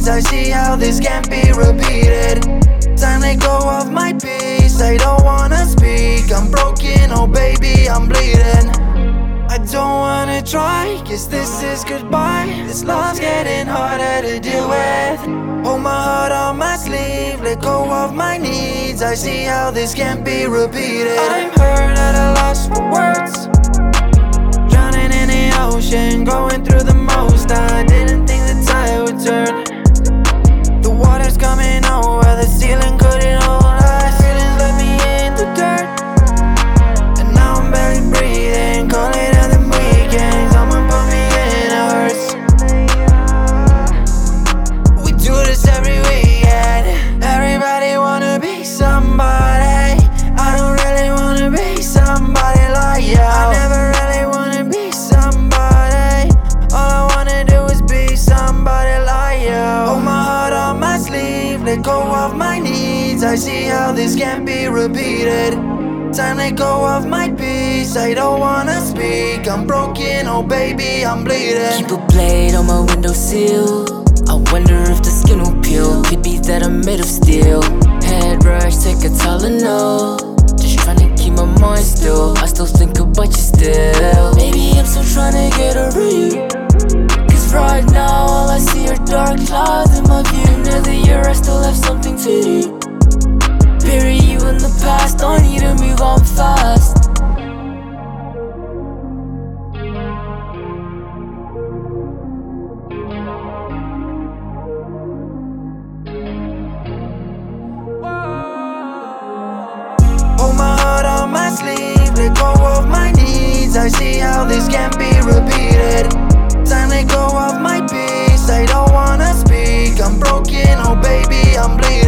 needs. I see how this can't be repeated. Time to go off my peace, I don't wanna speak. I'm broken, oh baby, I'm bleeding. I don't wanna try, cause this is goodbye. This love's getting harder to deal with. Hold my heart on my sleeve, let go of my needs. I see how this can't be repeated. I'm hurt at a loss for words, drowning in the ocean, going through the most. I didn't think the tide would turn. The water's coming over, the ceiling couldn't hold us. Feelings left me in the dirt, and now I'm barely breathing. Call it on the weekends, someone put me in, it hurts. We do this every weekend. Everybody wanna be somebody. I don't really wanna be somebody like you. I never really wanna be somebody. All I wanna do is be somebody like you. Hold my heart on my sleeve, let go of my needs. I see how this can't be repeated. Time to go off my peace, I don't wanna speak. I'm broken, oh baby, I'm bleeding. Keep a blade on my windowsill, I wonder if the skin will peel. Could be that I'm made of steel. Head rush, take a Tylenol, just tryna keep my mind still. I still think about you still. Maybe I'm still tryna get over you, cause right now all I see are dark clouds in my view. Another year I still have something to do. Bury you in the past, I need to move on fast. Hold my heart on my sleeve, let go of my needs. I see how this can't be repeated. Time to go off my peace, I don't wanna speak. I'm broken, oh baby, I'm bleeding.